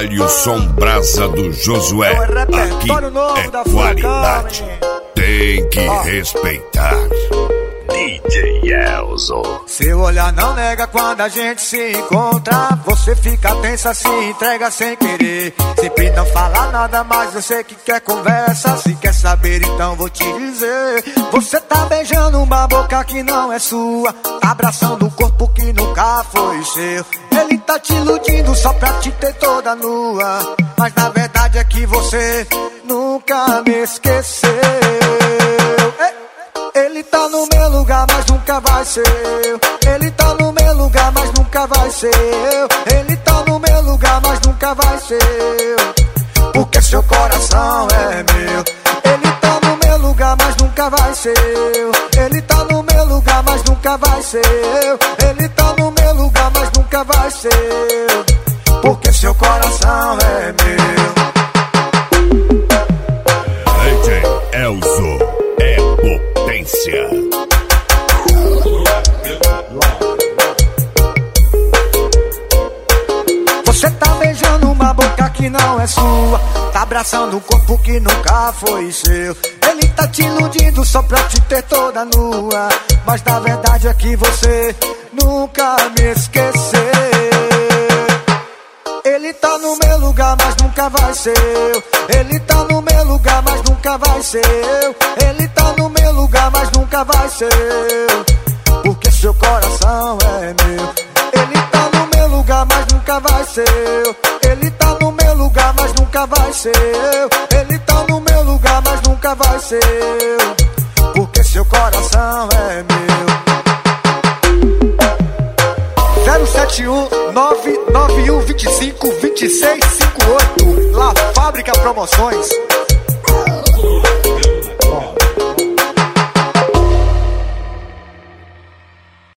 Trabalho Sombrasa do Josué. Aqui é qualidade. Tem que respeitar. DJ Elzo. Seu olhar não nega quando a gente se encontra. Você fica tensa, se entrega sem querer. Sempre não fala nada, mas eu sei que quer conversa. Se quer saber, então vou te dizer. Você tá beijando uma boca que não é sua, tá abraçando um corpo que nunca foi seu. Ele tá te iludindo só pra te ter toda nua, mas na verdade é que você nunca me esqueceu. Ele tá no meu lugar, mas nunca vai ser eu. Ele tá no meu lugar, mas nunca vai ser eu. Ele tá no meu lugar, mas nunca vai ser eu, porque seu coração é meu. Ele tá no meu lugar, mas nunca vai ser eu. Ele tá no meu lugar, mas nunca vai ser eu. Ele tá no meu lugar, mas nunca vai ser eu, porque seu coração é meu. DJ Elzo é potência. Você tá beijando uma boca que não é sua, tá abraçando um corpo que nunca foi seu. Ele tá te iludindo só pra te ter toda nua, mas na verdade é que você nunca me esqueceu. Ele tá no meu lugar, mas nunca vai ser eu. Ele tá no meu lugar, mas nunca vai ser eu. Ele tá no meu lugar, mas nunca vai ser eu, porque seu coração é meu. Ele tá no meu lugar, mas nunca vai ser eu. Ele tá no meu lugar, mas nunca vai ser eu. Ele tá no meu lugar, mas nunca vai ser eu, porque seu coração é meu. 071 991 25 26 58. La Fábrica Promoções.